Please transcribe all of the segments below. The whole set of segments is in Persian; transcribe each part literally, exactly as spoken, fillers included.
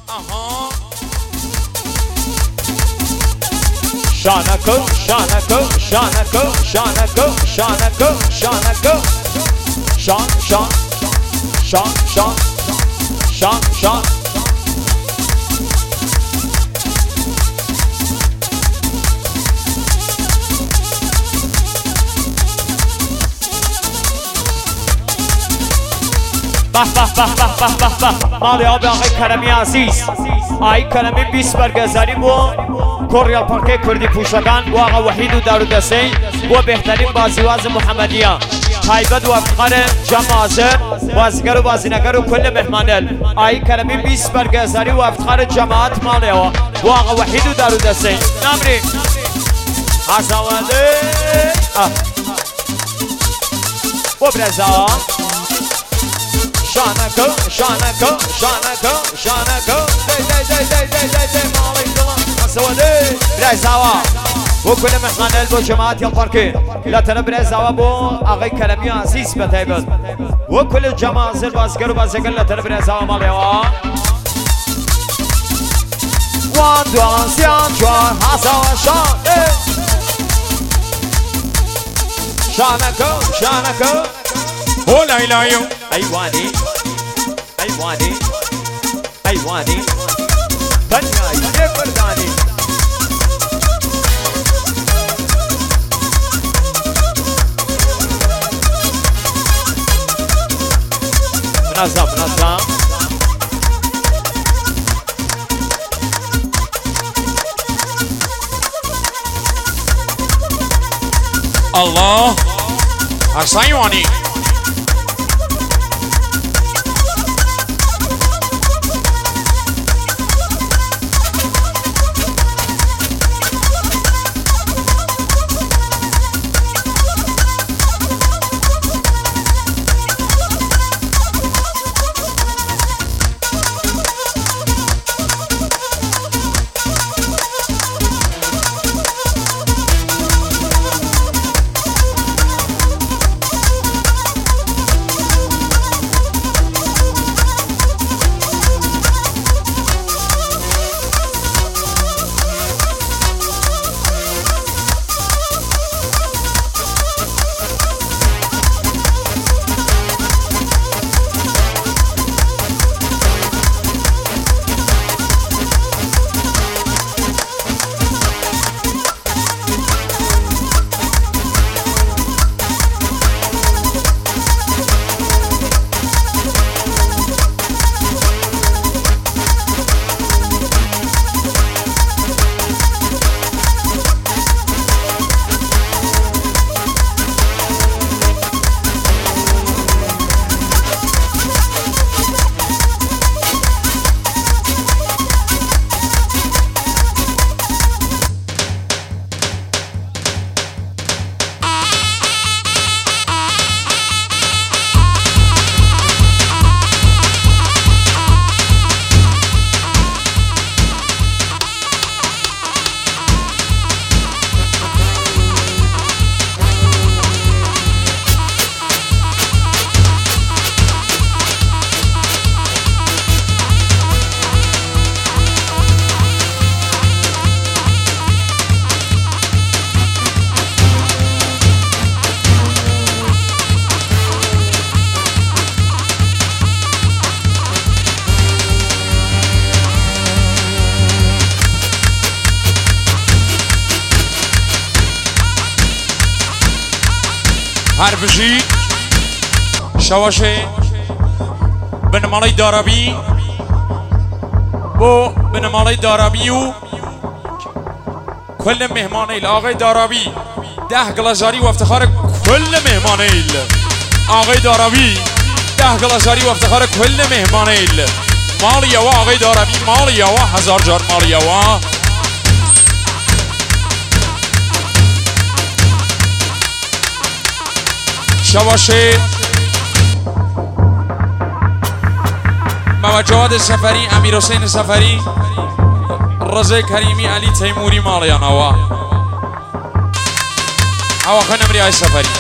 آها شانکو شانکو شانکو شانکو شانکو شانکو شان شان شان شان شان شان به به به به به به مالی آب آقای کرمی عزیز آقای کرمی بیست برگزاریم و کوریال پارک کردی پوشگان و آقا وحید و دارو دسته و بهترین بازیواز محمدیه تایبت و افتخار جمع حاضر بازیگر و بازینگر و کل مهمانل آقای کرمی بیست برگزاری و افتخار جماعت مالی و آقا وحید و دارو دسته نمری حسواده و برزا شانکو شانکو شانکو شانکو دی دی دی دی دی دی دی مالی دلم حسواده برزاوا و کل مهمانل با جماعت یا پارکی لطنه برزاوا با آقای کرمی عزیز بتایبت و کل جماعت حاضر بازیگر و بازیگر لطنه برزاوا مالی وا وان دوان سیان چوان حسوا شان شانکو شانکو هو لا إله أيواني أيواني أيواني بنيا يفرداني منظم منظم الله أرسايواني حرفشی شواشه بنمالی دارابی بو بنمالی دارابی و کل مهمانیل آقای دارابی ده گلازاری و افتخار کل مهمانیل آقای دارابی ده گلازاری و افتخار کل مهمانیل مالی و آقای دارابی مالی و هزار جار مالی و شواشه موجود سفری امیر حسین سفری رضا کریمی علی تیموری مالیان آوا آوا خانم ریای سفری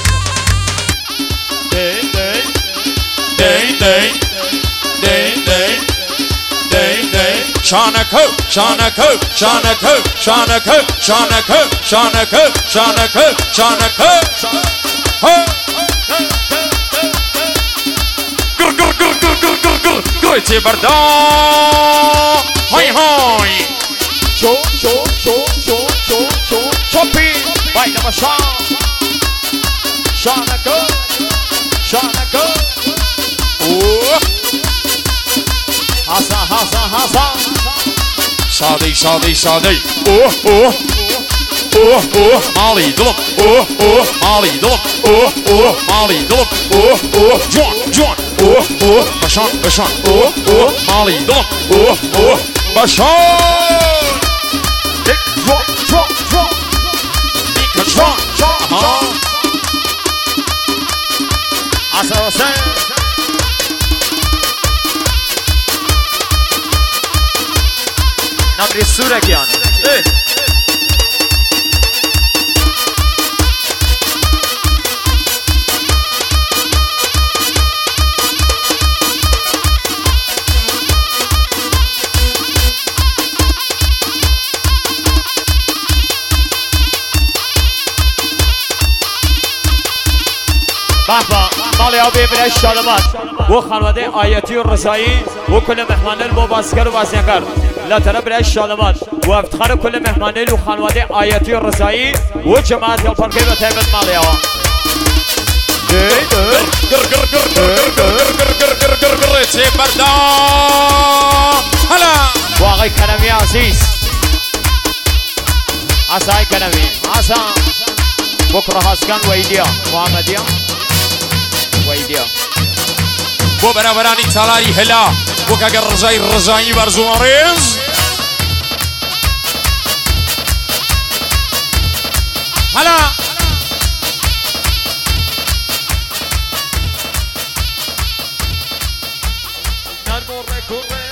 دی دی دی دی دی دی دی دی شانکو شانکو شانکو شانکو شانکو شانکو شانکو شانکو گر گر گر گر گر گر گر گرچه بردا های های شو شو شو شو شو شو چوپی بای نماشا شانکو شانکو اوه حسن حسن حسن ساده ساده ساده اوه اوه اوه اوه مالی دلم اوه اوه مالی دلم اوه اوه مالی دلم اوه اوه جوان جوان اوه اوه بشان بشان اوه اوه مالی دلم اوه اوه بشان جوان جوان جوان جوان جوان حسن حسن نمری سورگیان بحبا مالی آبی برای شالمات و خانواده آیتی و رضایی و کل مهمانل و بازیگر و بازیگر لطرف برای شالمات و افتخار کل مهمانل و خانواده آیتی و رضایی و جماعت الپرکی و تیبت مالی آبا گر گر گر گر گر گر گر گر گر گر چه بردا هلا و آقای کرمی عزیز عصای کرمی عصا بکر حسکن و ایدیا محمدیا ويديا بو برابراني تالاري هلا بو كاغر رجاي رجاي برزو مريز هلا نرمو ركوبي